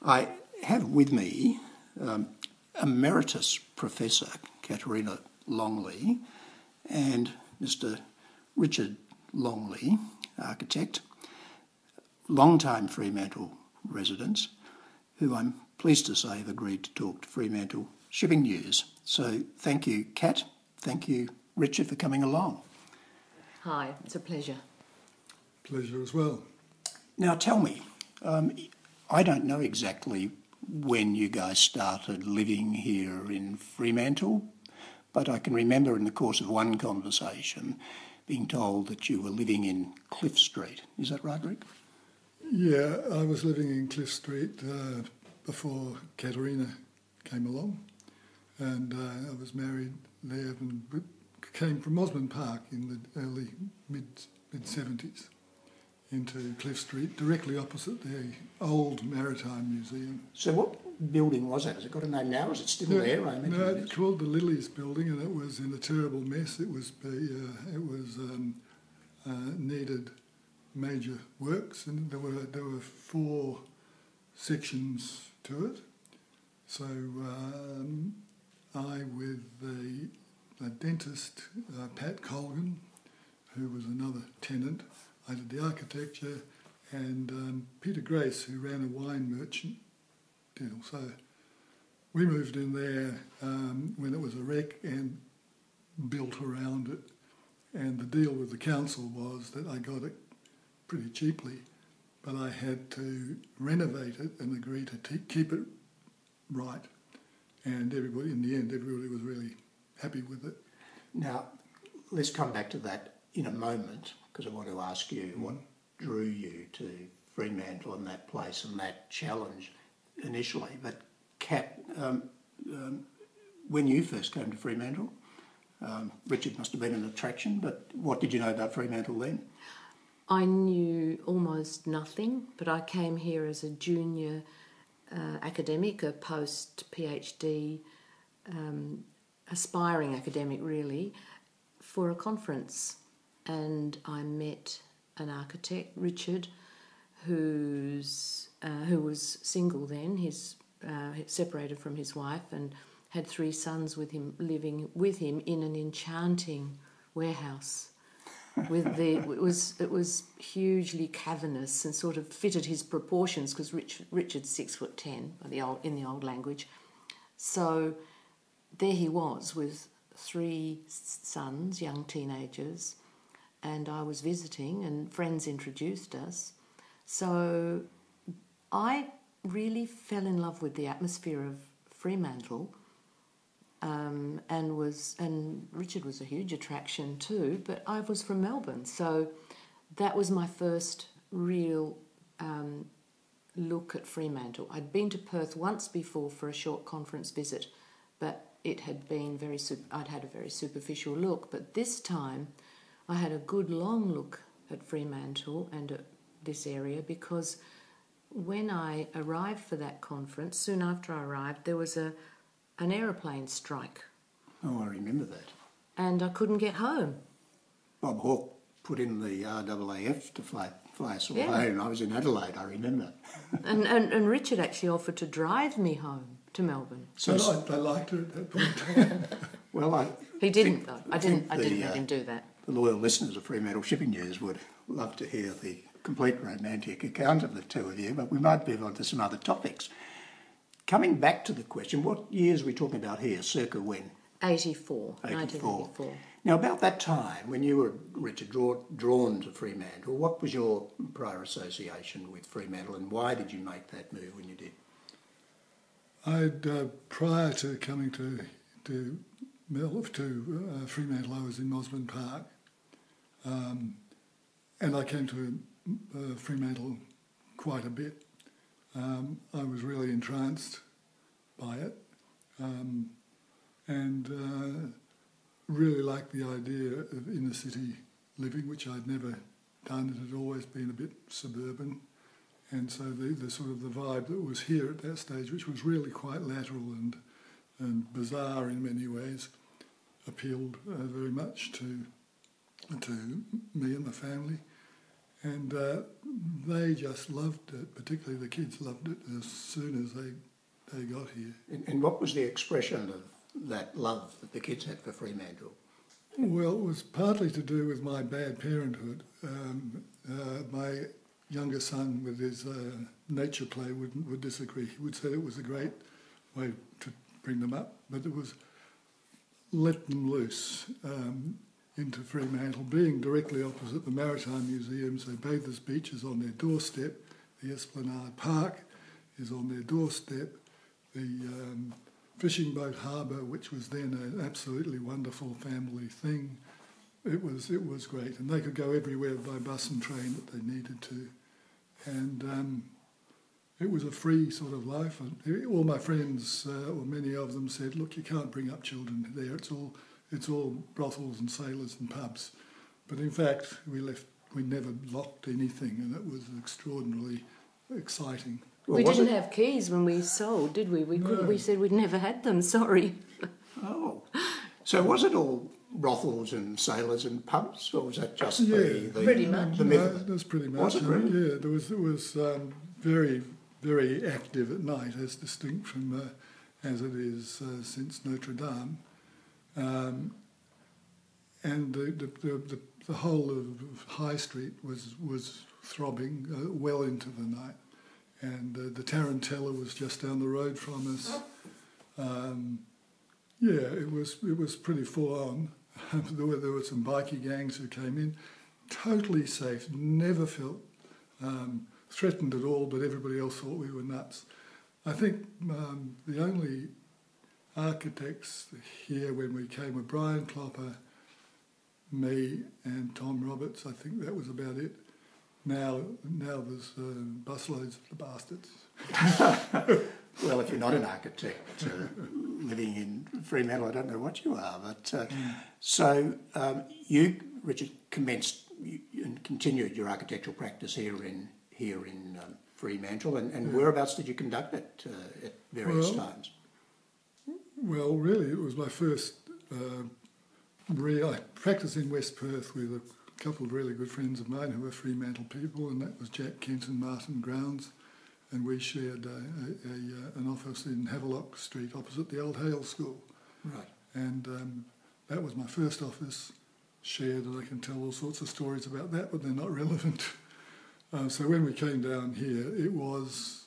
I have with me Emeritus Professor Katerina Longley and Mr. Richard Longley, architect, long-time Fremantle residents, who I'm pleased to say have agreed to talk to Fremantle Shipping News. So thank you, Kat. Thank you, Richard, for coming along. Hi, it's a pleasure. Pleasure as well. Now tell me, I don't know exactly when you guys started living here in Fremantle, but I can remember in the course of one conversation being told that you were living in Cliff Street. Is that right, Rick? Yeah, I was living in Cliff Street before Katerina came along, and I was married there and came from Osborne Park in the early mid-70s into Cliff Street, directly opposite the old Maritime Museum. So what building was that? Has it got a name now? Is it still there? No, it's called the Lilies Building, and it was in a terrible mess. It needed major works, and there were 4 sections to it. So I, with the dentist, Pat Colgan, who was another tenant, I did the architecture, and Peter Grace, who ran a wine merchant deal. So we moved in there when it was a wreck and built around it. And the deal with the council was that I got it pretty cheaply, but I had to renovate it and agree to keep it right. And everybody, in the end, everybody was really happy with it. Now, let's come back to that in a moment, because I want to ask you what drew you to Fremantle and that place and that challenge initially. But Kat, when you first came to Fremantle, Richard must have been an attraction, but what did you know about Fremantle then? I knew almost nothing, but I came here as a junior academic, a post-PhD aspiring academic really, for a conference. And I met an architect, Richard, who was single then. He's separated from his wife and had 3 sons with him, living with him in an enchanting warehouse. It was hugely cavernous and sort of fitted his proportions, because Richard's 6'10" in the old language. So there he was with 3 sons, young teenagers, and I was visiting and friends introduced us. So I really fell in love with the atmosphere of Fremantle, and Richard was a huge attraction too, but I was from Melbourne, so that was my first real look at Fremantle. I'd been to Perth once before for a short conference visit, but it had been I'd had a very superficial look, but this time I had a good long look at Fremantle and at this area, because when I arrived for that conference, soon after I arrived, there was an aeroplane strike. Oh, I remember that. And I couldn't get home. Bob Hawke put in the RAAF to fly us all Yeah. home. I was in Adelaide, I remember. And Richard actually offered to drive me home to Melbourne. So I liked her at that point. Well, He didn't, though. I didn't the, let him do that. The loyal listeners of Fremantle Shipping News would love to hear the complete romantic account of the two of you, but we might move on to some other topics. Coming back to the question, what years are we talking about here? Circa when? 1984. Now, about that time, when you were, Richard, drawn to Fremantle, what was your prior association with Fremantle, and why did you make that move when you did? Prior to coming to Fremantle, I was in Osborne Park, and I came to Fremantle quite a bit. I was really entranced by it, and really liked the idea of inner city living, which I'd never done. It had always been a bit suburban, and so the sort of the vibe that was here at that stage, which was really quite lateral and bizarre in many ways, appealed very much to me and my family. And they just loved it, particularly the kids loved it as soon as they got here. And what was the expression of that love that the kids had for Fremantle? Well, it was partly to do with my bad parenthood. My younger son, with his nature play, would disagree. He would say it was a great way to bring them up, but it was let them loose into Fremantle, being directly opposite the Maritime Museum, so Bathurst Beach is on their doorstep, the Esplanade Park is on their doorstep, the fishing boat harbour, which was then an absolutely wonderful family thing. It was great, and they could go everywhere by bus and train that they needed to, and it was a free sort of life. And all my friends, or many of them, said, "Look, you can't bring up children there. It's all brothels and sailors and pubs." But in fact, we never locked anything, and it was extraordinarily exciting. Well, we didn't have keys when we sold, did we? We said we'd never had them, sorry. Oh. So was it all brothels and sailors and pubs, or was that just pretty much. the No, that's pretty much. Was it really? Yeah, it was very, very active at night, as distinct from as it is since Notre Dame. And the whole of High Street was throbbing well into the night. And the Tarantella was just down the road from us. It was pretty full on. there were some bikie gangs who came in, totally safe, never felt threatened at all, but everybody else thought we were nuts. I think the only architects here when we came were Brian Clopper, me and Tom Roberts. I think that was about it. Now there's busloads of the bastards. Well, if you're not an architect living in Fremantle, I don't know what you are. But so you, Richard, commenced and continued your architectural practice here in Fremantle, and whereabouts did you conduct it at various times? Well, really, it was my first. I practiced in West Perth with a couple of really good friends of mine who were Fremantle people, and that was Jack Kent and Martin Grounds, and we shared an office in Havelock Street opposite the old Hale School. Right. And that was my first office shared, and I can tell all sorts of stories about that, but they're not relevant. So when we came down here, it was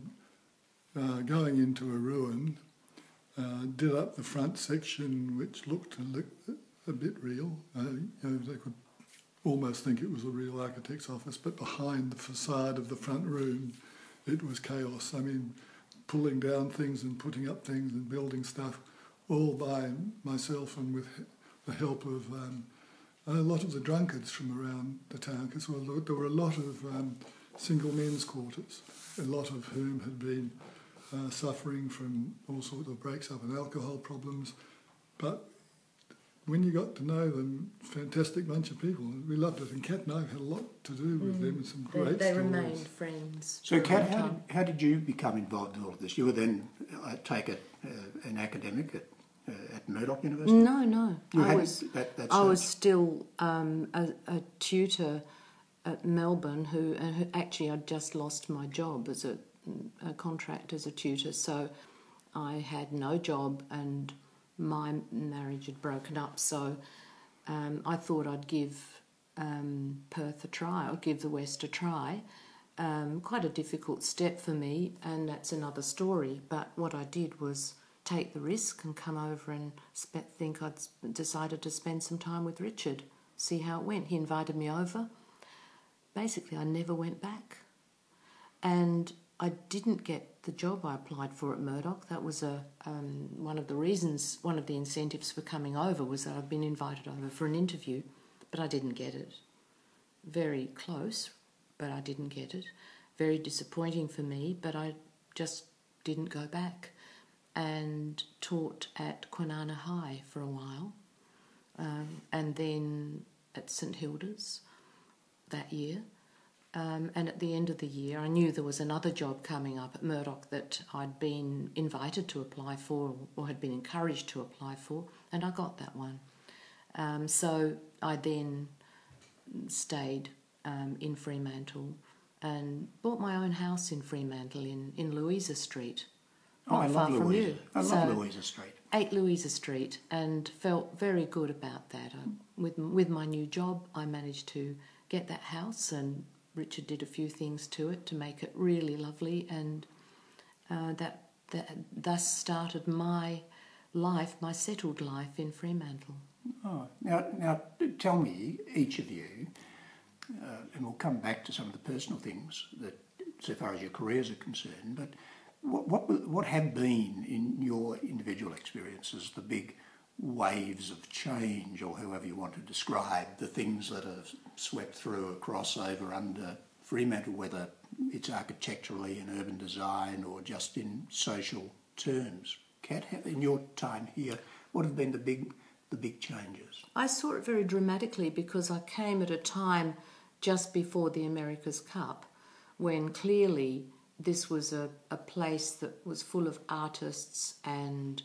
going into a ruin, did up the front section, which looked a bit real. They could almost think it was a real architect's office, but behind the facade of the front room, it was chaos. I mean, pulling down things and putting up things and building stuff, all by myself and with the help of a lot of the drunkards from around the town, because there were a lot of single men's quarters, a lot of whom had been suffering from all sorts of breaks up and alcohol problems. But when you got to know them, fantastic bunch of people. We loved it. And Kat and I had a lot to do with them and some great They stories. remained friends. So, Kat, how did you become involved in all of this? You were then, I take it, an academic at Murdoch University? No. You I had was that I was stage? still a tutor at Melbourne who actually I'd just lost my job as a contract as a tutor, so I had no job and my marriage had broken up, so I thought I'd give Perth a try, or give the West a try. Quite a difficult step for me, and that's another story, but what I did was take the risk and come over and think I'd decided to spend some time with Richard, see how it went. He invited me over. Basically, I never went back. And I didn't get the job I applied for at Murdoch. That was one of the reasons, one of the incentives for coming over was that I'd been invited over for an interview, but I didn't get it. Very close, but I didn't get it. Very disappointing for me, but I just didn't go back. And taught at Kwinana High for a while, and then at St Hilda's that year. And at the end of the year, I knew there was another job coming up at Murdoch that I'd been invited to apply for, or had been encouraged to apply for, and I got that one. So I then stayed in Fremantle and bought my own house in Fremantle in Louisa Street. Oh, I love from Louisa. you. I love Louisa Street. 8 Louisa Street, and felt very good about that. With my new job, I managed to get that house, and Richard did a few things to it to make it really lovely, and that thus started my life, my settled life in Fremantle. Oh, now tell me, each of you, and we'll come back to some of the personal things that, so far as your careers are concerned, but what have been, in your individual experiences, the big waves of change, or however you want to describe the things that have swept through, across, over, under Fremantle, whether it's architecturally and urban design or just in social terms? Kat, in your time here, what have been the big changes? I saw it very dramatically because I came at a time just before the America's Cup when clearly this was a place that was full of artists and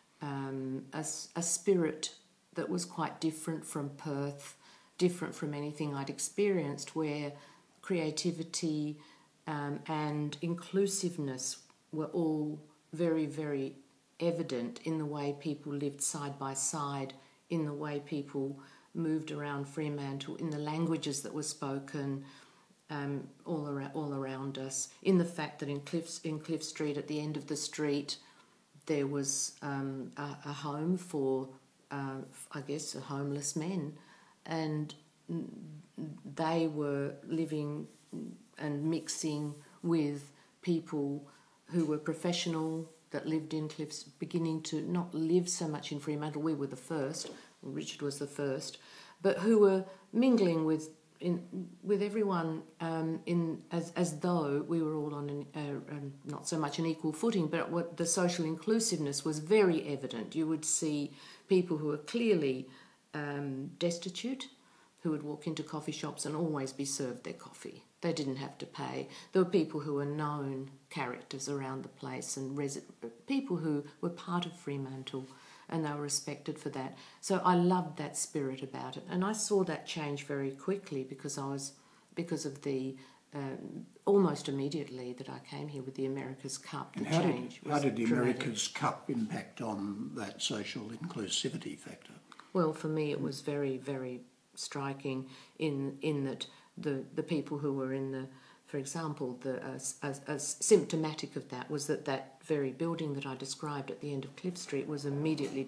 a spirit that was quite different from Perth, different from anything I'd experienced, where creativity and inclusiveness were all very, very evident in the way people lived side by side, in the way people moved around Fremantle, in the languages that were spoken all around us, in the fact that in Cliff Street, at the end of the street, there was a home for, I guess, homeless men, and they were living and mixing with people who were professional, that lived in Cliffs, beginning to not live so much in Fremantle. We were the first, Richard was the first, but who were mingling with everyone as though we were all on not so much an equal footing, but what the social inclusiveness was very evident. You would see people who were clearly destitute, who would walk into coffee shops and always be served their coffee. They didn't have to pay. There were people who were known characters around the place and people who were part of Fremantle, and they were respected for that. So I loved that spirit about it, and I saw that change very quickly because of the almost immediately that I came here with the America's Cup. And how did the America's Cup impact on that social inclusivity factor? Well, for me, it was very, very striking in that the people who were in the, for example, as symptomatic of that was that very building that I described at the end of Cliff Street was immediately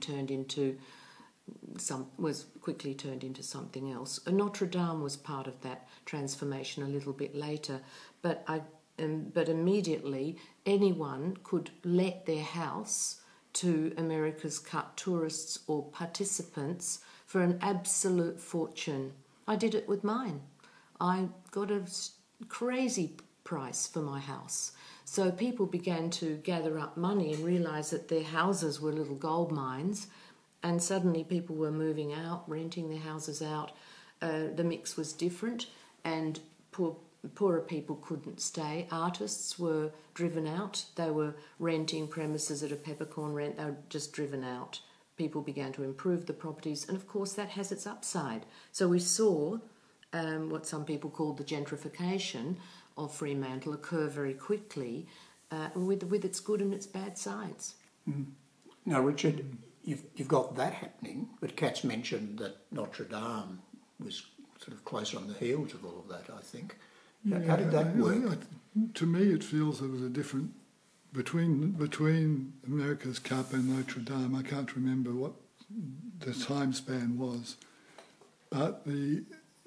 quickly turned into something else. Notre Dame was part of that transformation a little bit later, but immediately anyone could let their house to America's Cup tourists or participants for an absolute fortune. I did it with mine. I got a crazy price for my house. So people began to gather up money and realise that their houses were little gold mines, and suddenly people were moving out, renting their houses out. The mix was different, and poorer people couldn't stay. Artists were driven out. They were renting premises at a peppercorn rent. They were just driven out. People began to improve the properties, and of course that has its upside. So we saw what some people called the gentrification of Fremantle occur very quickly, with its good and its bad sides. Mm. Now, Richard, you've got that happening, but Kat's mentioned that Notre Dame was sort of closer on the heels of all of that, I think. Yeah, how did that work? To me, it feels there was a different between America's Cup and Notre Dame. I can't remember what the time span was, but the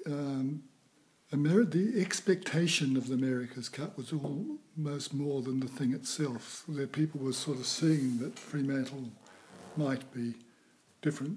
expectation of the America's Cup was almost more than the thing itself. The people were sort of seeing that Fremantle might be different.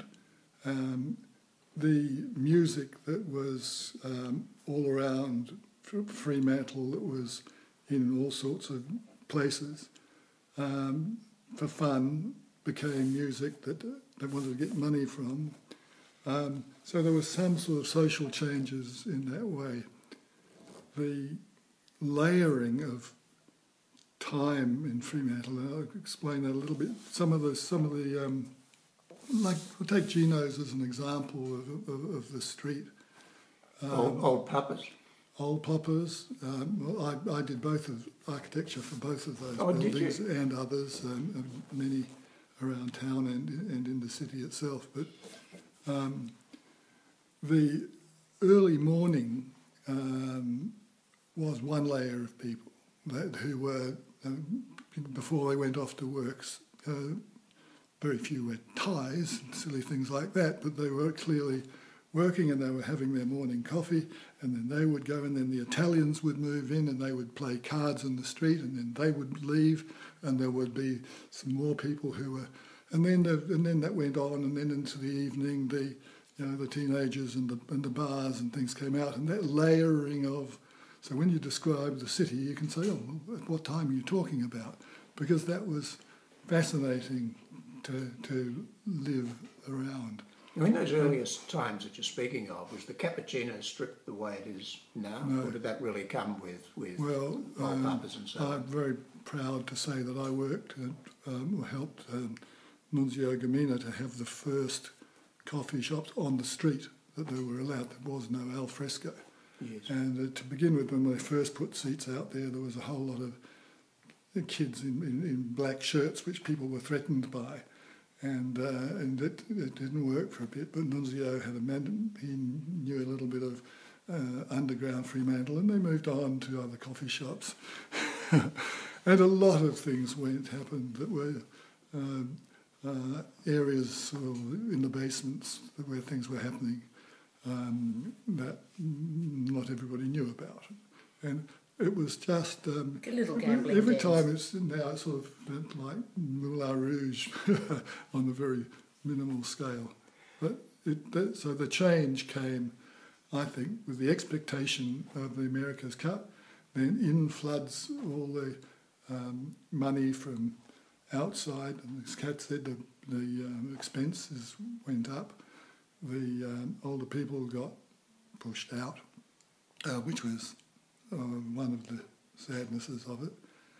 The music that was all around Fremantle, that was in all sorts of places for fun, became music that they wanted to get money from. So there was some sort of social changes in that way. The layering of time in Fremantle, and I'll explain that a little bit. Some of the like, we'll take Gino's as an example of the street. Old Papas. Old Poppers. Well, I did both of architecture for both of those Oh, did buildings you? and others, many around town and in the city itself. But the early morning was one layer of people who were, before they went off to work, very few wear ties and silly things like that, but they were clearly working and they were having their morning coffee, and then they would go, and then the Italians would move in and they would play cards in the street, and then they would leave, and there would be some more people who were, and then that went on, and then into the evening the teenagers and the bars and things came out, and that layering of. So when you describe the city, you can say, oh, well, at what time are you talking about? Because that was fascinating to live around. Now, in those earliest times that you're speaking of, was the Cappuccino Strip the way it is now? No. Or did that really come with Well, old Poppers and so on? I'm very proud to say that I worked or helped Nunzio Gamina to have the first coffee shops on the street that they were allowed. There was no al fresco. Yes. And to begin with, when they first put seats out there was a whole lot of kids in black shirts, which people were threatened by. And it didn't work for a bit, but Nunzio had he knew a little bit of underground Fremantle, and they moved on to other coffee shops. And a lot of things happened that were areas sort of in the basements where things were happening that not everybody knew about. And it was just A little gambling every dens. time it's now sort of like Moulin Rouge on a very minimal scale. But so the change came, I think, with the expectation of the America's Cup. Then in floods all the money from outside, and as Kat said, the expenses went up. The older people got pushed out, which was one of the sadnesses of it.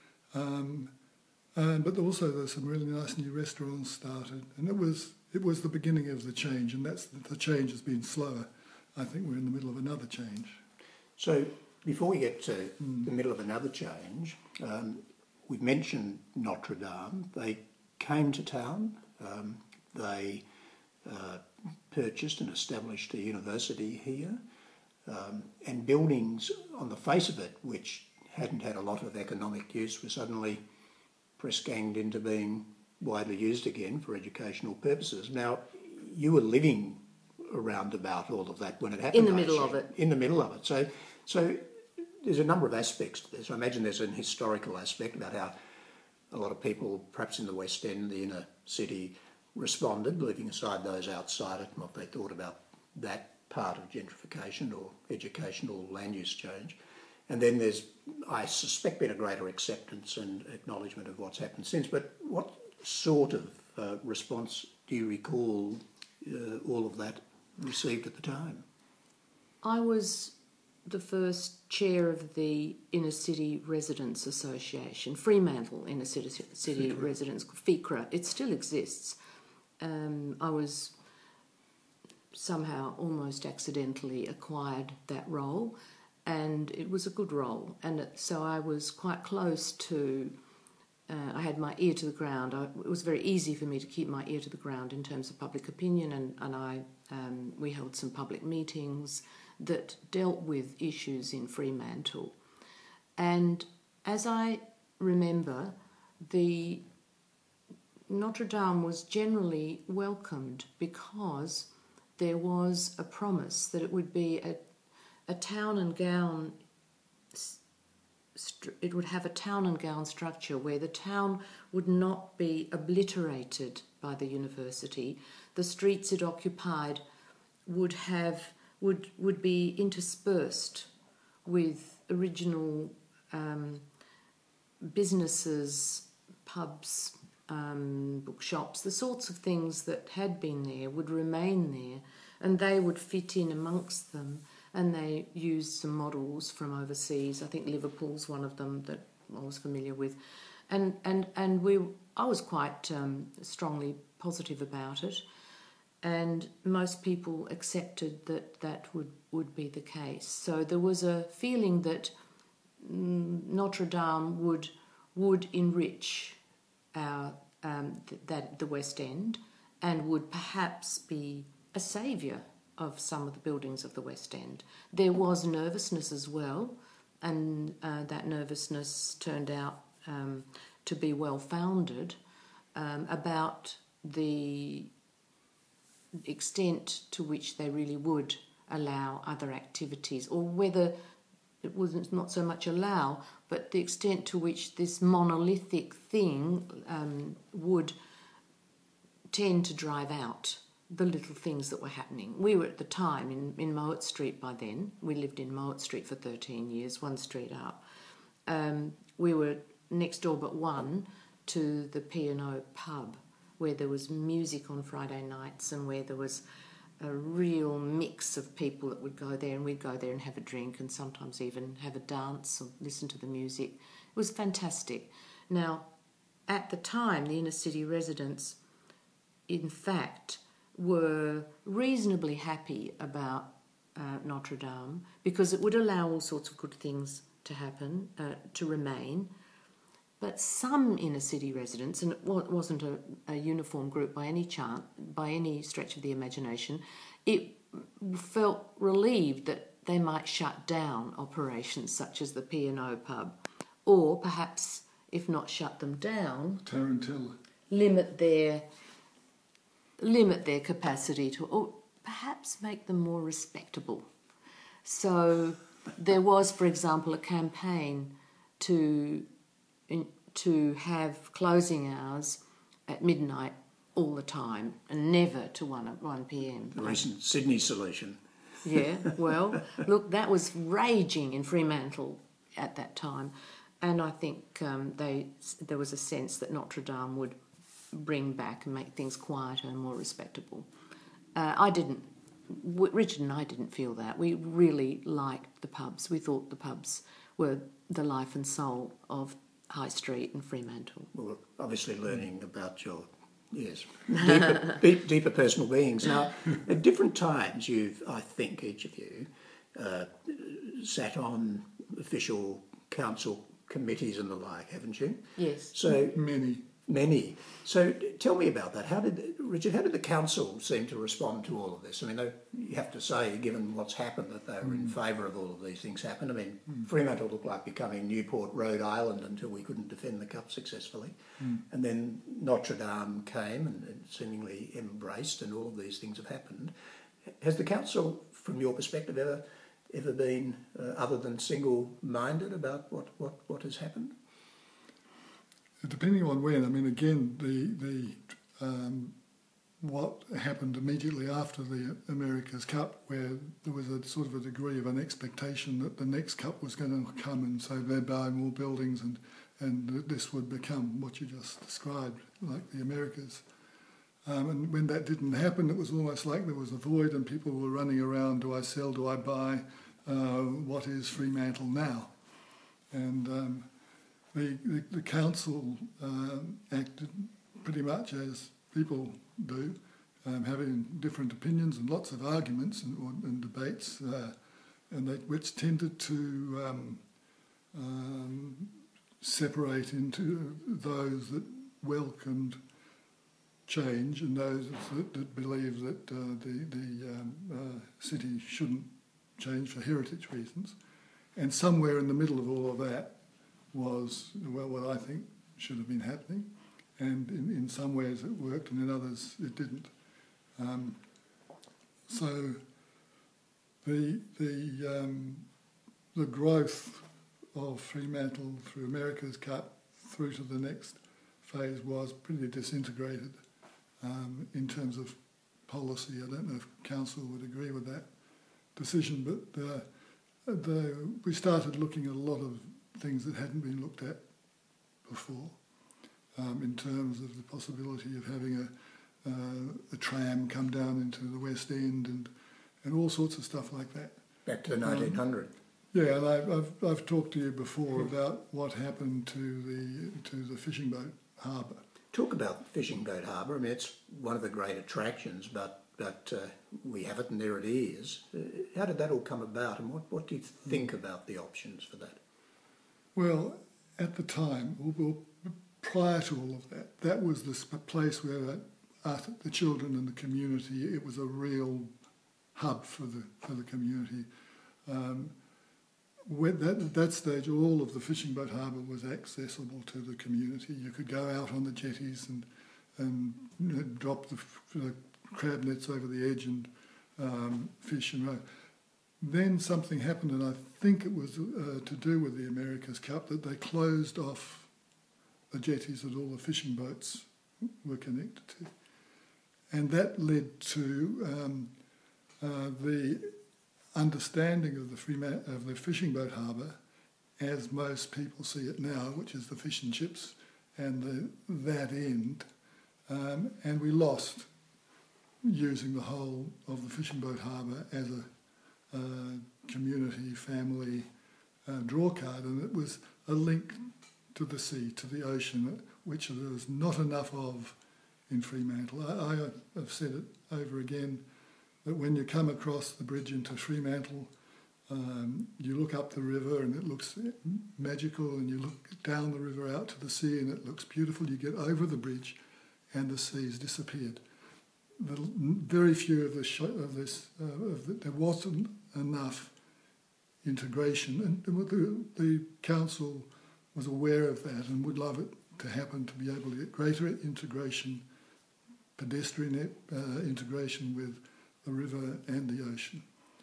But also there's some really nice new restaurants started, and it was the beginning of the change, and the change has been slower. I think we're in the middle of another change. So before we get to the middle of another change, we've mentioned Notre Dame. They came to town. They purchased and established a university here. And buildings on the face of it, which hadn't had a lot of economic use, were suddenly press-ganged into being widely used again for educational purposes. Now, you were living around about all of that when it happened. In the middle of it. In the middle of it. So there's a number of aspects to this. I imagine there's an historical aspect about how a lot of people, perhaps in the West End, the inner city, responded, leaving aside those outside it, and what they thought about that part of gentrification or educational land use change. And then there's, I suspect, been a greater acceptance and acknowledgement of what's happened since. But what sort of response do you recall all of that received at the time? I was the first chair of the Inner City Residents Association, Fremantle Inner City Residents, FICRA. It still exists. I was somehow almost accidentally acquired that role, and it was a good role. And so I was quite close to, I had my ear to the ground. It was very easy for me to keep my ear to the ground in terms of public opinion, and we held some public meetings that dealt with issues in Fremantle. And as I remember, the Notre Dame was generally welcomed because there was a promise that it would be a town and gown. It would have a town and gown structure where the town would not be obliterated by the university. The streets it occupied would be interspersed with original businesses, pubs, bookshops, the sorts of things that had been there would remain there, and they would fit in amongst them. And they used some models from overseas. I think Liverpool's one of them that I was familiar with, and I was quite strongly positive about it. and most people accepted that that would be the case. So there was a feeling that Notre Dame would enrich our the West End, and would perhaps be a saviour of some of the buildings of the West End. There was nervousness as well, and that nervousness turned out to be well founded about the extent to which they really would allow other activities, or whether it wasn't not so much allow, but the extent to which this monolithic thing would tend to drive out the little things that were happening. We were at the time in Mowat Street by then. We lived in Mowat Street for 13 years, one street up. We were next door but one to the P&O pub, where there was music on Friday nights and where there was a real mix of people that would go there, and we'd go there and have a drink and sometimes even have a dance or listen to the music. It was fantastic. Now, at the time, the inner city residents, in fact, were reasonably happy about Notre Dame, because it would allow all sorts of good things to happen, to remain. But some inner city residents, and it wasn't a uniform group by any stretch of the imagination, it felt relieved that they might shut down operations such as the P&O pub, or perhaps, if not shut them down, Tarantella. limit their capacity to, or perhaps make them more respectable. So there was, for example, a campaign to have closing hours at midnight all the time and never to 1 p.m. The recent Sydney solution. Yeah, well, look, that was raging in Fremantle at that time, and I think there was a sense that Notre Dame would bring back and make things quieter and more respectable. Richard and I didn't feel that. We really liked the pubs. We thought the pubs were the life and soul of High Street and Fremantle. Well, obviously learning about your, deeper personal beings. Now, at different times, I think each of you, sat on official council committees and the like, haven't you? Yes. So Many. So tell me about that. Richard, how did the council seem to respond to all of this? I mean, you have to say, given what's happened, that they were in favour of all of these things happening. I mean, Fremantle looked like becoming Newport, Rhode Island, until we couldn't defend the cup successfully. And then Notre Dame came and seemingly embraced, and all of these things have happened. Has the council, from your perspective, ever been other than single-minded about what has happened? Depending on when, I mean, again, what happened immediately after the America's Cup, where there was a sort of a degree of an expectation that the next cup was going to come, and so they'd buy more buildings, and this would become what you just described, like the Americas. And when that didn't happen, it was almost like there was a void, and people were running around, do I sell, do I buy, what is Fremantle now? And the council acted pretty much as people do, having different opinions and lots of arguments and debates, which tended to separate into those that welcomed change and those that believe that the city shouldn't change for heritage reasons. And somewhere in the middle of all of that was, well, what I think should have been happening. And in some ways it worked, and in others it didn't. So the growth of Fremantle through America's Cup through to the next phase was pretty disintegrated in terms of policy. I don't know if council would agree with that decision, but we started looking at a lot of things that hadn't been looked at before, in terms of the possibility of having a tram come down into the West End and all sorts of stuff like that. Back to the 1900s. Yeah, and I've talked to you before about what happened to the fishing boat harbour. Talk about Fishing Boat Harbour. I mean, it's one of the great attractions, but but we have it and there it is. How did that all come about, and what do you think about the options for that? Well, at the time, prior to all of that, that was the place where the children and the community, it was a real hub for the community. At that stage, all of the fishing boat harbour was accessible to the community. You could go out on the jetties and drop the crab nets over the edge and fish and row. Then something happened, and I think it was to do with the America's Cup, that they closed off the jetties that all the fishing boats were connected to. And that led to the understanding of the fishing boat harbour as most people see it now, which is the fish and chips and that end. And we lost using the whole of the fishing boat harbour as a community, family draw card, and it was a link to the sea, to the ocean, which there was not enough of in Fremantle. I have said it over again, that when you come across the bridge into Fremantle, you look up the river and it looks magical, and you look down the river out to the sea and it looks beautiful. You get over the bridge and the sea's disappeared. Very few of there wasn't enough integration, and the council was aware of that and would love it to happen, to be able to get greater integration, pedestrian integration with the river and the ocean.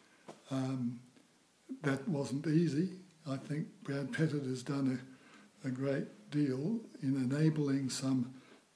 That wasn't easy. I think Brad Pettit has done a great deal in enabling some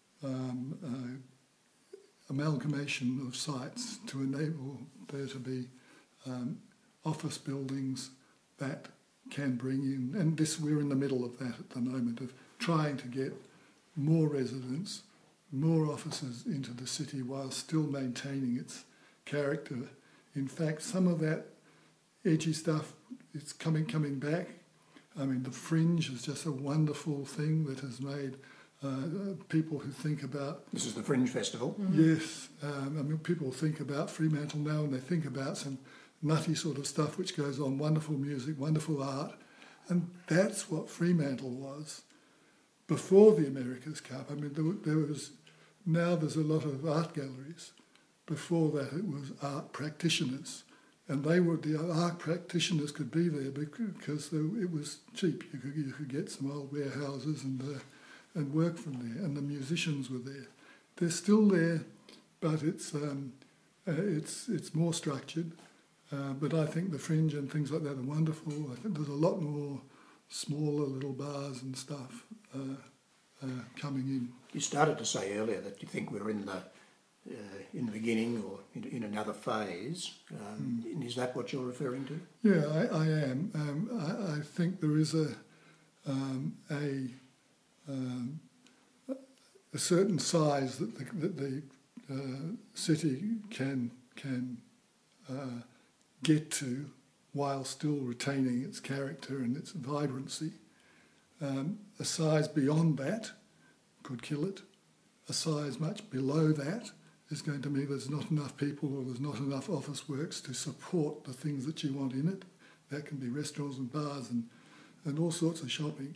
amalgamation of sites to enable there to be office buildings that can bring in, and we're in the middle of that at the moment, of trying to get more residents, more offices into the city while still maintaining its character. In fact, some of that edgy stuff is coming back. I mean, the Fringe is just a wonderful thing that has made people who think about... This is the Fringe Festival. Yes. I mean, people think about Fremantle now and they think about some nutty sort of stuff which goes on, wonderful music, wonderful art, and that's what Fremantle was before the America's Cup. I mean, there's a lot of art galleries. Before that, it was art practitioners, and the art practitioners could be there because it was cheap. You could get some old warehouses and work from there, and the musicians were there. They're still there, but it's more structured. But I think the Fringe and things like that are wonderful. I think there's a lot more smaller little bars and stuff coming in. You started to say earlier that you think we're in the beginning or in another phase. Is that what you're referring to? Yeah, I am. I think there is a certain size that the city can get to while still retaining its character and its vibrancy. A size beyond that could kill it. A size much below that is going to mean there's not enough people or there's not enough office works to support the things that you want in it. That can be restaurants and bars and all sorts of shopping.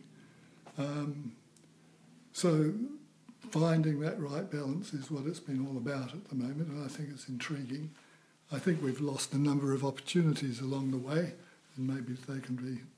So finding that right balance is what it's been all about at the moment, and I think it's intriguing. I think we've lost a number of opportunities along the way, and maybe they can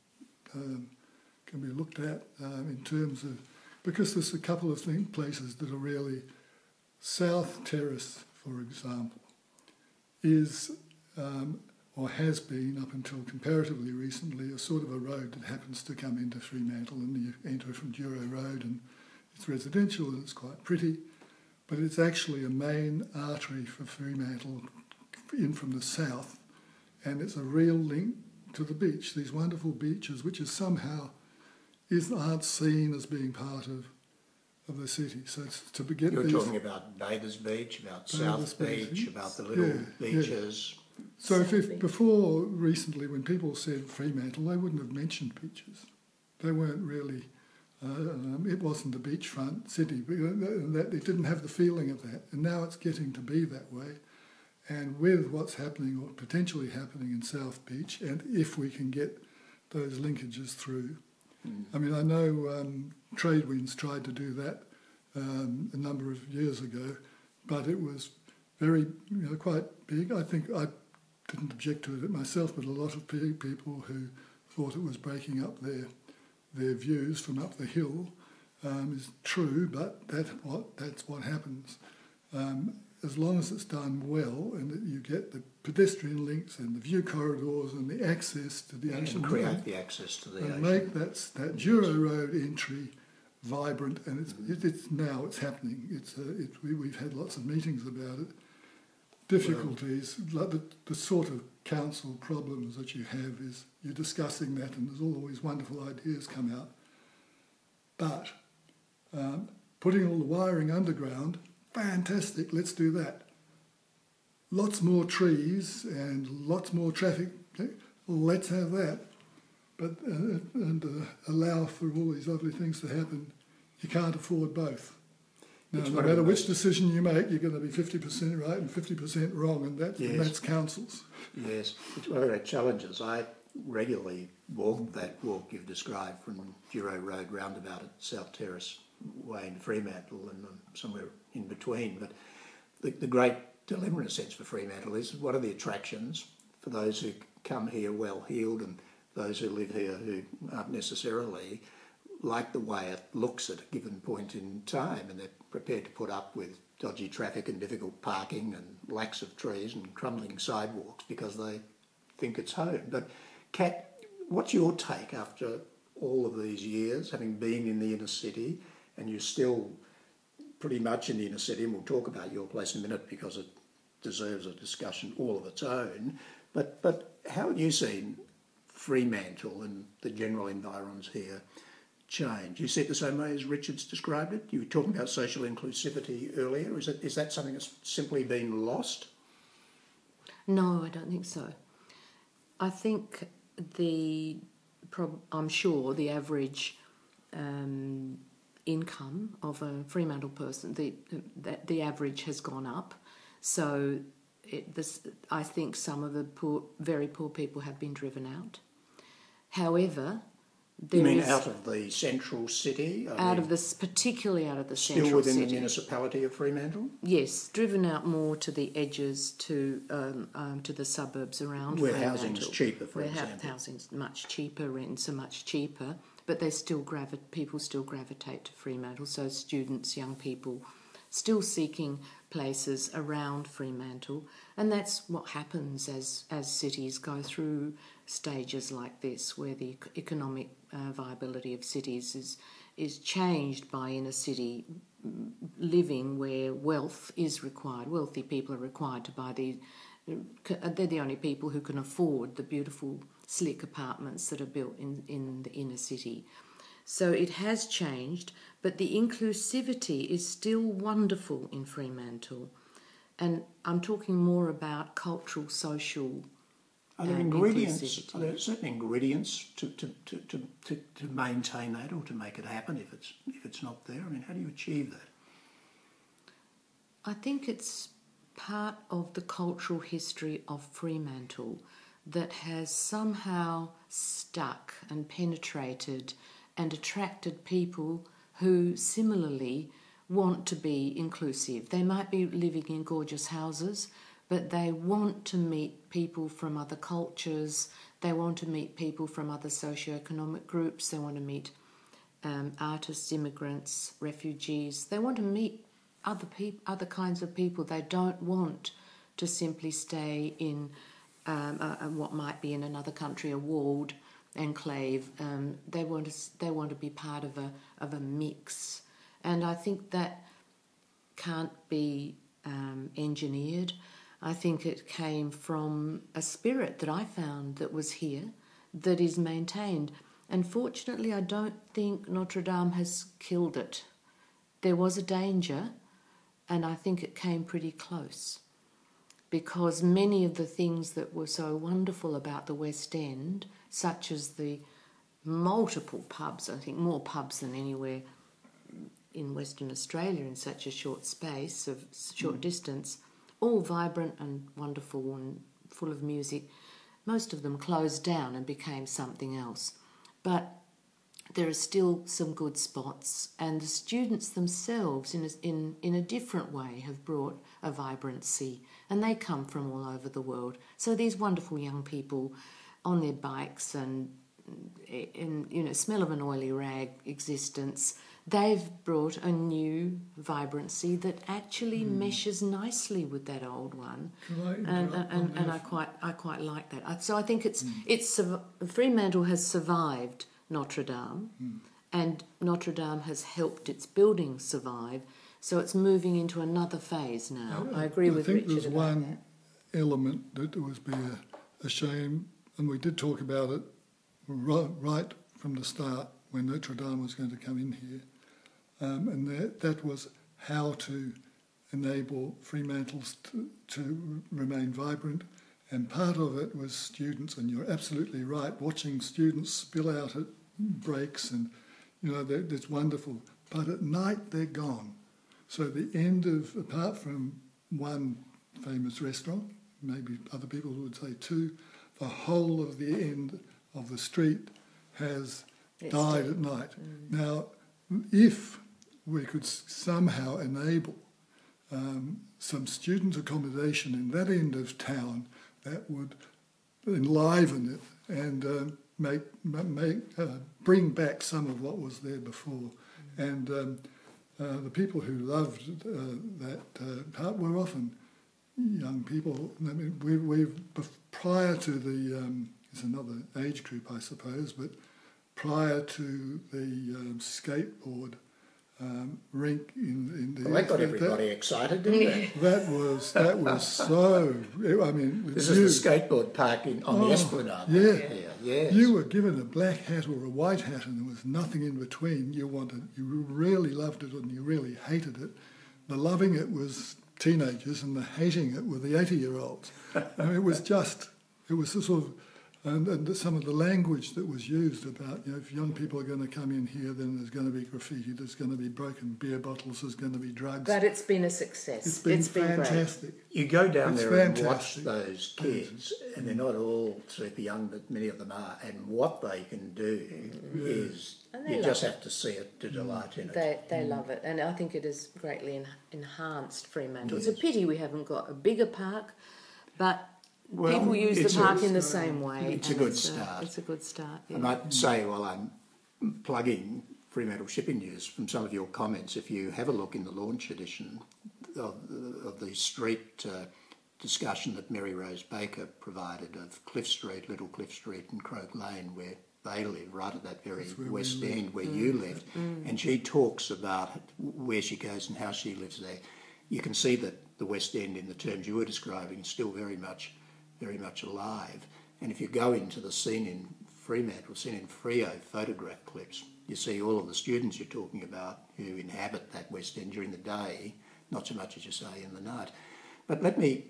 be looked at in terms of, because there's a couple of places that are really... South Terrace, for example, is or has been up until comparatively recently a sort of a road that happens to come into Fremantle, and you enter from Duro Road, and it's residential and it's quite pretty, but it's actually a main artery for Fremantle in from the south, and it's a real link to the beach, these wonderful beaches which is somehow aren't seen as being part of the city. So it's to get You're talking about Bathers Beach, about South Beach, about the little beaches. Yeah. So if before recently, when people said Fremantle, they wouldn't have mentioned beaches. They weren't really. It wasn't a beachfront city. It didn't have the feeling of that, and now it's getting to be that way. And with what's happening or potentially happening in South Beach, and if we can get those linkages through. I mean, I know Tradewinds tried to do that a number of years ago, but it was very, quite big. I think I didn't object to it myself, but a lot of people who thought it was breaking up their views from up the hill is true, but that's what happens. As long as it's done well and that you get the pedestrian links and the view corridors and the access to the ocean. And create the access to the ocean. Make that Juro Road entry vibrant, and it's happening. We've had lots of meetings about it. Difficulties, like the sort of council problems that you have is you're discussing that and there's always wonderful ideas come out. But putting all the wiring underground, fantastic, let's do that. Lots more trees and lots more traffic, let's have that. But allow for all these lovely things to happen. You can't afford both. Now, no matter which decision you make, you're going to be 50% right and 50% wrong, and that's councils. Yes, it's one of our challenges. I regularly walk that walk you've described from Juro Road roundabout at South Terrace Way in Fremantle and somewhere in between. But the great dilemma, in a sense, for Fremantle is what are the attractions for those who come here well-heeled and those who live here who aren't necessarily like the way it looks at a given point in time, and they're prepared to put up with dodgy traffic and difficult parking and lacks of trees and crumbling sidewalks because they think it's home. But Kat, what's your take after all of these years, having been in the inner city, and you're still pretty much in the inner city, and we'll talk about your place in a minute because it deserves a discussion all of its own, but how have you seen Fremantle and the general environs here change? You see it the same way as Richard's described it? You were talking about social inclusivity earlier. Is that something that's simply been lost? No, I don't think so. I think I'm sure the average income of a Fremantle person, the average has gone up. So I think some of the very poor people have been driven out. However, out of the central city? Particularly out of the central city. Still within the municipality of Fremantle? Yes, driven out more to the edges, to the suburbs around where Fremantle. Housing's cheaper, for example. Where housing's much cheaper, rents are much cheaper, but people still gravitate to Fremantle. So students, young people, still seeking places around Fremantle, and that's what happens as cities go through stages like this, where the economic viability of cities is changed by inner city living, where wealth is required. Wealthy people are required to buy they're the only people who can afford the beautiful, slick apartments that are built in the inner city. So it has changed, but the inclusivity is still wonderful in Fremantle. And I'm talking more about cultural, social Are there ingredients? Are there certain ingredients to maintain that or to make it happen if it's not there? I mean, how do you achieve that? I think it's part of the cultural history of Fremantle that has somehow stuck and penetrated and attracted people who similarly want to be inclusive. They might be living in gorgeous houses, but they want to meet people from other cultures, they want to meet people from other socioeconomic groups, they want to meet artists, immigrants, refugees. They want to meet other kinds of people. They don't want to simply stay in what might be in another country, a walled enclave. They want to be part of a mix, and I think that can't be engineered. I think it came from a spirit that I found that was here, that is maintained. And fortunately, I don't think Notre Dame has killed it. There was a danger, and I think it came pretty close, because many of the things that were so wonderful about the West End, such as the multiple pubs, I think more pubs than anywhere in Western Australia in such a short space of short distance, all vibrant and wonderful and full of music. Most of them closed down and became something else. But there are still some good spots, and the students themselves in a different way have brought a vibrancy, and they come from all over the world. So these wonderful young people on their bikes and in smell of an oily rag existence, they've brought a new vibrancy that actually meshes nicely with that old one. And I quite like that. So I think Fremantle has survived Notre Dame, and Notre Dame has helped its building survive. So it's moving into another phase now. I agree with Richard. I think there's one element that would be a shame, and we did talk about it right from the start when Notre Dame was going to come in here, and that was how to enable Fremantles to remain vibrant. And part of it was students, and you're absolutely right, watching students spill out at breaks, and that's wonderful. But at night they're gone. So the end of, apart from one famous restaurant, maybe other people would say two, the whole of the end of the street has died at night. Now, if we could somehow enable some student accommodation in that end of town, that would enliven it and bring back some of what was there before. And the people who loved that part were often young people. I mean, prior to the, it's another age group, I suppose, but prior to the skateboard rink in the... Well, that got everybody excited, didn't it? That was so... I mean... This is the skateboard park on the Esplanade. Yeah. Yes. You were given a black hat or a white hat and there was nothing in between. You really loved it and you really hated it. The loving it was teenagers and the hating it were the 80-year-olds. I mean, it was a sort of... And some of the language that was used about, if young people are going to come in here, then there's going to be graffiti, there's going to be broken beer bottles, there's going to be drugs. But it's been a success. It's been fantastic. Great. You go down there and watch fantastic. those kids, and they're not all super young, but many of them are, and what they can do is, you just have to see it to delight in it. They love it, and I think it has greatly enhanced Fremantle. Yes. It's a pity we haven't got a bigger park, but... Well, people use the park in the same way. It's a good start. It's a good start. Yeah. I might say, while I'm plugging Fremantle Shipping News, from some of your comments, if you have a look in the launch edition of the street discussion that Mary Rose Baker provided of Cliff Street, Little Cliff Street and Croke Lane, where they live, right at that very west end where you lived, and she talks about where she goes and how she lives there. You can see that the West End, in the terms you were describing, is still very much alive. And if you go into the scene in Fremantle, scene in Freo photograph clips, you see all of the students you're talking about who inhabit that West End during the day, not so much as you say in the night. But let me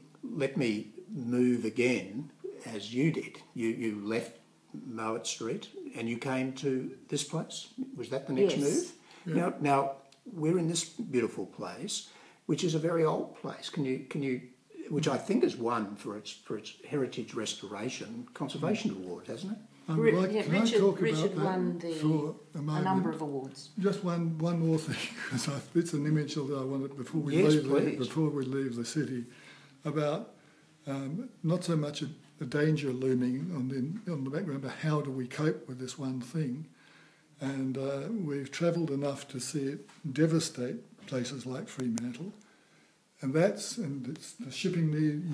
move again as you did. You left Mowat Street and you came to this place. Was that the next move? Yeah. Now we're in this beautiful place, which is a very old place. Can you which I think has won for its Heritage Restoration Conservation Award, hasn't it? Richard won a number of awards. Just one more thing, because it's an image that I wanted before we leave the city, about not so much a danger looming on the background, but how do we cope with this one thing? And we've travelled enough to see it devastate places like Fremantle. And it's the shipping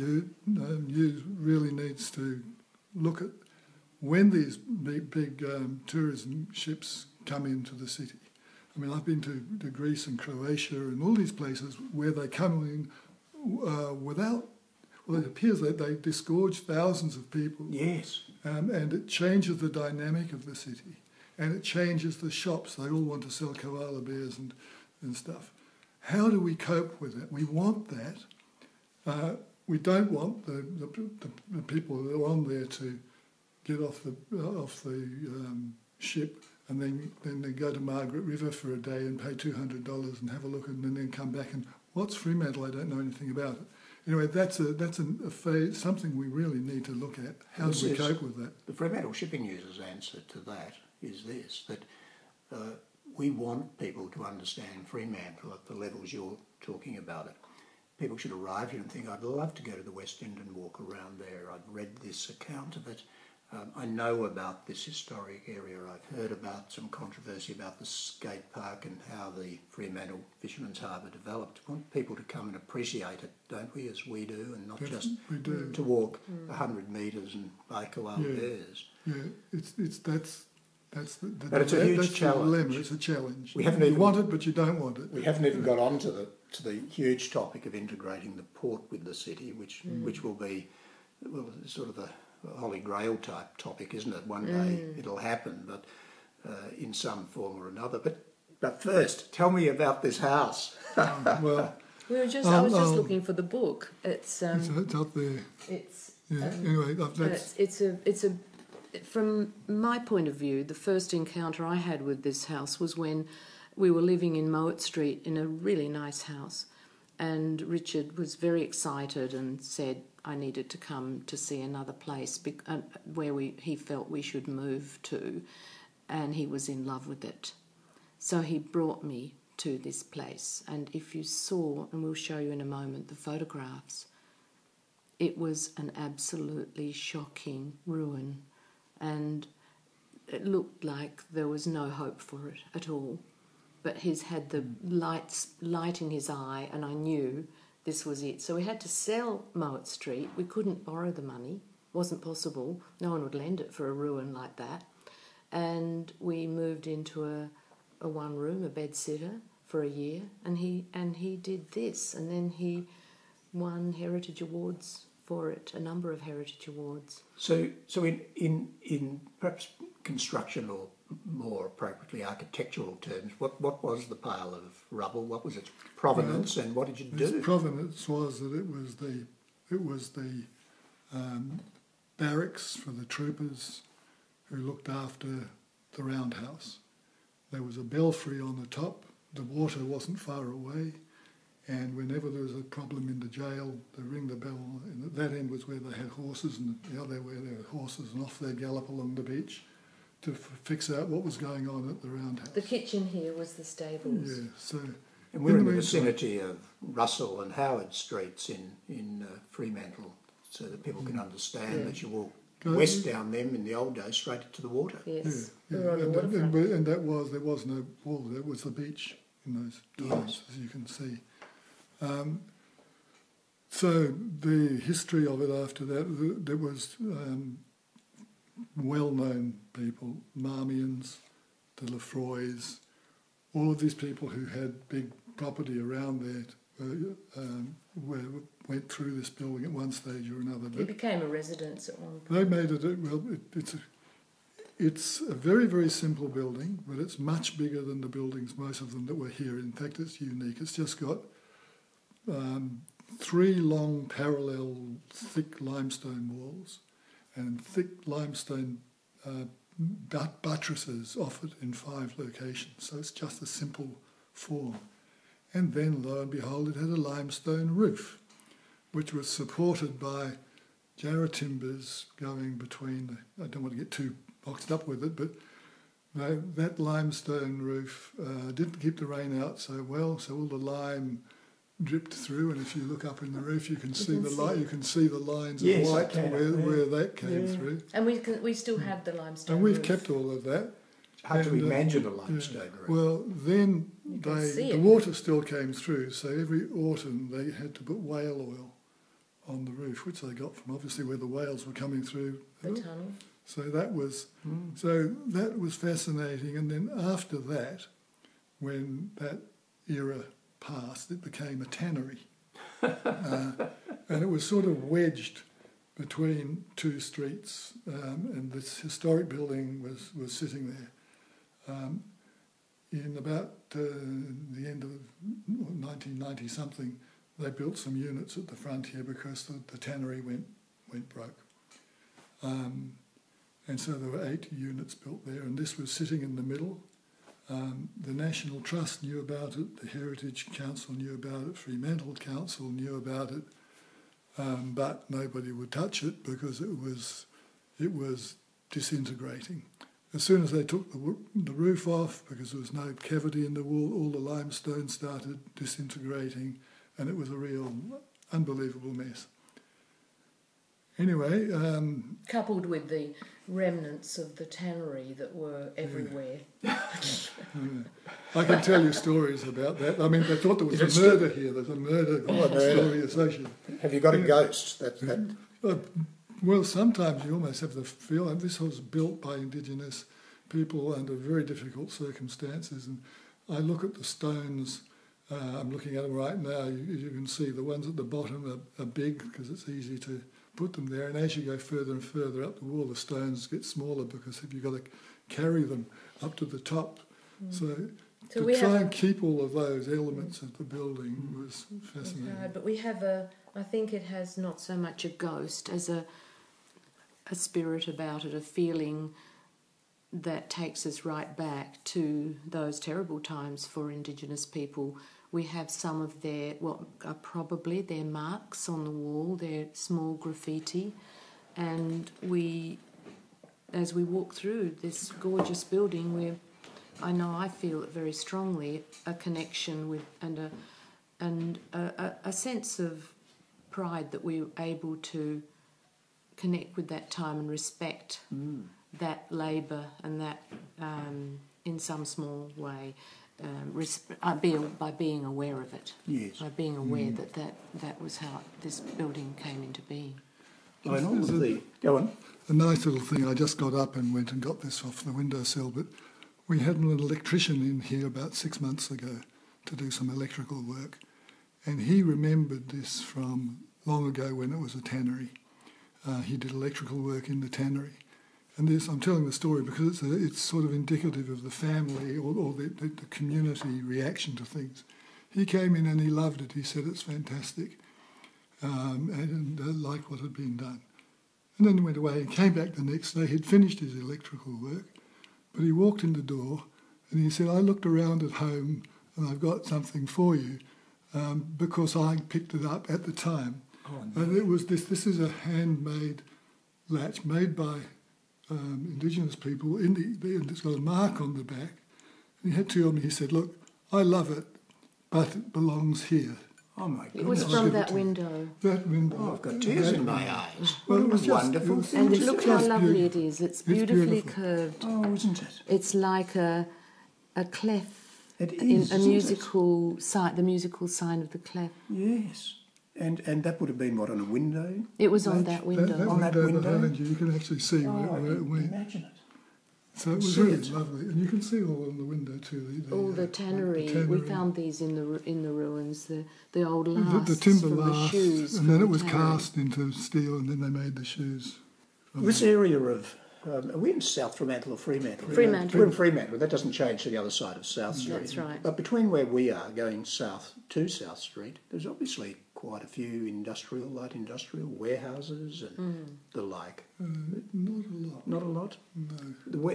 news really needs to look at when these big tourism ships come into the city. I mean, I've been to Greece and Croatia and all these places where they come in without... Well, it appears that they disgorge thousands of people. Yes. And it changes the dynamic of the city. And it changes the shops. They all want to sell koala bears and stuff. How do we cope with it? We want that. We don't want the people who are on there to get off the ship and then they go to Margaret River for a day and pay $200 and have a look and then come back and what's Fremantle? I don't know anything about it. anyway, that's a phase, something we really need to look at. How do we cope with that? The Fremantle shipping users' answer to that is this, that we want people to understand Fremantle at the levels you're talking about it. People should arrive here and think, I'd love to go to the West End and walk around there. I've read this account of it. I know about this historic area. I've heard about some controversy about the skate park and how the Fremantle Fisherman's Harbour developed. We want people to come and appreciate it, don't we, as we do, and not just to walk 100 metres and bake koala bears. Yeah, that's but it's a huge challenge. Dilemma. It's a challenge. You want it, but you don't want it. We haven't even got on to the huge topic of integrating the port with the city, which will be sort of a Holy Grail type topic, isn't it? One day it'll happen, but in some form or another. But first, tell me about this house. Well, I was just looking for the book. It's up there. It's anyway, it's a from my point of view, the first encounter I had with this house was when we were living in Mowat Street in a really nice house, and Richard was very excited and said I needed to come to see another place where he felt we should move to, and he was in love with it. So he brought me to this place, and if you saw, and we'll show you in a moment, the photographs, it was an absolutely shocking ruin, and it looked like there was no hope for it at all. But he's had the light in his eye, and I knew this was it. So we had to sell Mowat Street. We couldn't borrow the money. Wasn't possible. No one would lend it for a ruin like that. And we moved into a one-room, a bed-sitter, for a year, and he did this. And then he won Heritage Awards for it, a number of Heritage Awards. So in perhaps construction or more appropriately architectural terms, what was the pile of rubble? What was its provenance, and what did you do? Its provenance was that it was the barracks for the troopers who looked after the roundhouse. There was a belfry on the top. The water wasn't far away, and whenever there was a problem in the jail, they ring the bell. And at that end was where they had horses, and the other where there were horses, and off they'd gallop along the beach to fix out what was going on at the roundhouse. The kitchen here was the stables. Yeah, so... And we're in the vicinity of Russell and Howard Streets in Fremantle, so that people can understand that you walk west down them in the old days straight to the water. Yes, yeah. We were on the waterfront. And there was no wall, there was the beach in those times, as you can see. So the history of it after that, there was well-known people, Marmions, the Lefroys, all of these people who had big property around there went through this building at one stage or another. It became a residence at one point. They made it, it's a very, very simple building, but it's much bigger than the buildings, most of them that were here. In fact, it's unique. It's just got 3 long parallel thick limestone walls and thick limestone buttresses off it in 5 locations. So it's just a simple form. And then, lo and behold, it had a limestone roof, which was supported by jarrah timbers going between, I don't want to get too boxed up with it, but that limestone roof didn't keep the rain out so well, so all the lime dripped through, and if you look up in the roof, you can see the lines of white where that came through. And we still have the limestone and we've roof. kept all of that. Hard to imagine a limestone roof. Well, then the water still came through, so every autumn they had to put whale oil on the roof, which they got from obviously where the whales were coming through the tunnel. So that was fascinating. And then after that, when that era passed, it became a tannery, and it was sort of wedged between 2 streets, and this historic building was sitting there. In about the end of 1990 something, they built some units at the front here because the tannery went broke. And so there were 8 units built there, and this was sitting in the middle. The National Trust knew about it, the Heritage Council knew about it, Fremantle Council knew about it, but nobody would touch it because it was disintegrating. As soon as they took the roof off, because there was no cavity in the wall, all the limestone started disintegrating, and it was a real unbelievable mess. Anyway, coupled with the remnants of the tannery that were everywhere. I can tell you stories about that. I mean, they thought there was a murder here. There's a murder story associated. Have you got a ghost? Well, sometimes you almost have the feeling this was built by Indigenous people under very difficult circumstances. And I look at the stones. I'm looking at them right now. You can see the ones at the bottom are big because it's easy to put them there. And as you go further and further up the wall, the stones get smaller because you've got to carry them up to the top. So to try and keep all of those elements of the building was fascinating. But we have I think it has not so much a ghost as a spirit about it, a feeling that takes us right back to those terrible times for Indigenous people. We have some of what are probably their marks on the wall, their small graffiti, and as we walk through this gorgeous building, I feel it very strongly, a connection with and a sense of pride that we were able to connect with that time and respect that labour and that in some small way. By being aware of it. Yes. By being aware that was how this building came into being. Go on. A nice little thing, I just got up and went and got this off the windowsill, but we had an electrician in here about 6 months ago to do some electrical work, and he remembered this from long ago when it was a tannery. He did electrical work in the tannery. And this, I'm telling the story because it's sort of indicative of the family or the community reaction to things. He came in and he loved it. He said it's fantastic and liked what had been done. And then he went away and came back the next day. He'd finished his electrical work, but he walked in the door and he said, I looked around at home and I've got something for you because I picked it up at the time. Oh, no. And it was this is a handmade latch made by Indigenous people, and it's got a mark on the back. And he had to tell me, he said, look, I love it, but it belongs here. Oh my goodness. It was from that window. That window. Oh, I've got tears in my eyes. Well, it was wonderful. And look how lovely it is. It's beautifully curved. Oh, isn't it? It's like a clef. It is, a musical sign, the musical sign of the clef. Yes. And that would have been, what, on a window? It was on that window. That window behind you can actually see where it went. Imagine it. So it was really lovely. And you can see all on the window too. All the tannery. We found these in the ruins, the old lasts the timber from the lasts, shoes. and then it was cast into steel and then they made the shoes. This area of... are we in South Fremantle or Fremantle? Fremantle. We're in Fremantle. That doesn't change to the other side of South Street. That's right. But between where we are, going south to South Street, there's obviously quite a few light industrial warehouses and the like. Not a lot. Not a lot? No.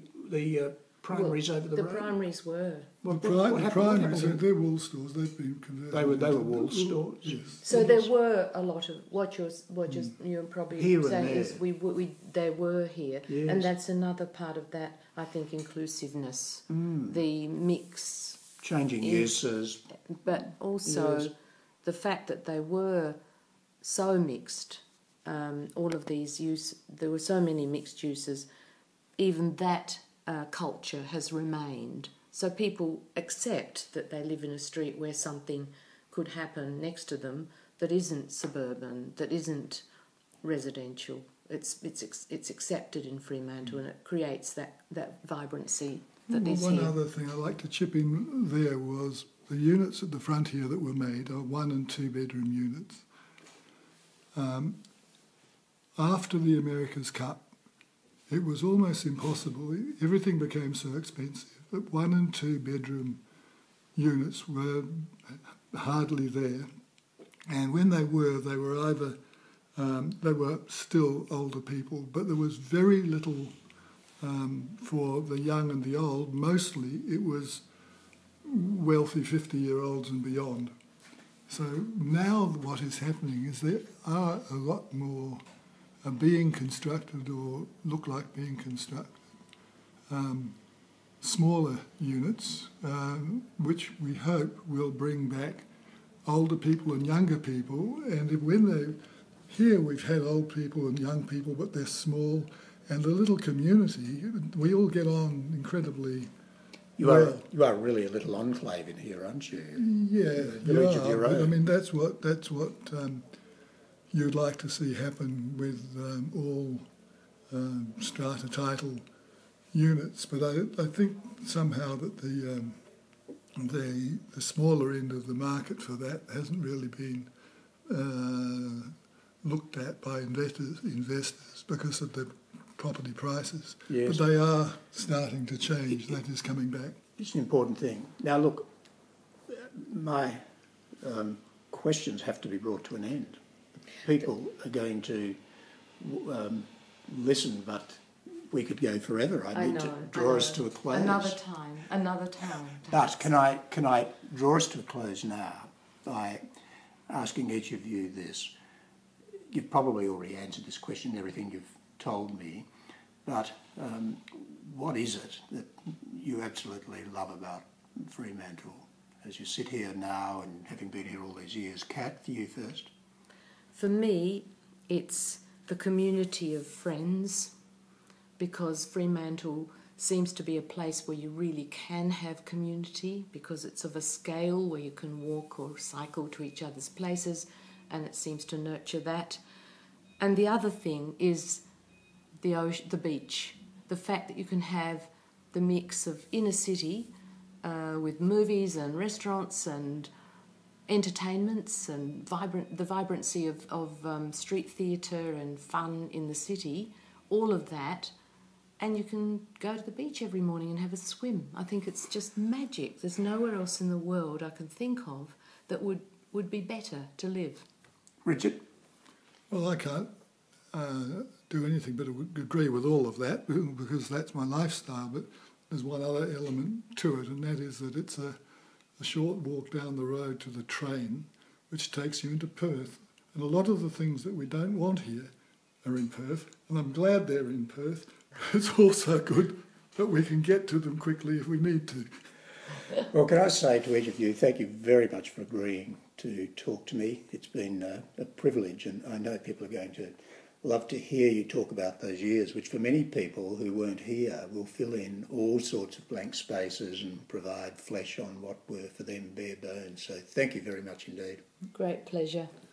The primaries over the road? The primaries were. The primaries, they're wool stores. They've been converted. They were wool stores. Yes. So there were a lot of what you're probably here saying and is they were here, yes. And that's another part of that, I think, inclusiveness, the mix, changing uses, but also the fact that they were so mixed. All of these there were so many mixed uses. Even that culture has remained. So people accept that they live in a street where something could happen next to them that isn't suburban, that isn't residential. It's accepted in Fremantle, and it creates that vibrancy that is One here. other thing I'd like to chip in there was the units at the front here that were made are 1 and 2 bedroom units. After the America's Cup, it was almost impossible. Everything became so expensive that 1 and 2 bedroom units were hardly there. And when they were either, they were still older people, but there was very little for the young and the old. Mostly it was wealthy 50-year-olds and beyond. So now what is happening is there are a lot more being constructed or look like being constructed. Smaller units, which we hope will bring back older people and younger people. And when they here we've had old people and young people, but they're small, and the little community, we all get on incredibly well. You are really a little enclave in here, aren't you? Yeah, A village of your but, own. I mean, that's what you'd like to see happen with all strata title units. But I think somehow that the smaller end of the market for that hasn't really been looked at by investors because of the property prices. Yes. But they are starting to change. That is coming back. It's an important thing. Now, look, my questions have to be brought to an end. People are going to listen, but we could go forever. I need to draw us to a close. Another time. But can I draw us to a close now by asking each of you this? You've probably already answered this question in everything you've told me, but what is it that you absolutely love about Fremantle as you sit here now and having been here all these years? Kat, you first. For me, it's the community of friends, because Fremantle seems to be a place where you really can have community, because it's of a scale where you can walk or cycle to each other's places, and it seems to nurture that. And the other thing is the beach, the fact that you can have the mix of inner city with movies and restaurants and entertainments and the vibrancy of street theatre and fun in the city, all of that, and you can go to the beach every morning and have a swim. I think it's just magic. There's nowhere else in the world I can think of that would be better to live. Richard? Well, I can't do anything but agree with all of that because that's my lifestyle. But there's one other element to it, and that is that it's a short walk down the road to the train, which takes you into Perth. And a lot of the things that we don't want here are in Perth, and I'm glad they're in Perth. It's also good that we can get to them quickly if we need to. Well, can I say to each of you, thank you very much for agreeing to talk to me. It's been a privilege, and I know people are going to love to hear you talk about those years, which for many people who weren't here will fill in all sorts of blank spaces and provide flesh on what were for them bare bones. So thank you very much indeed. Great pleasure.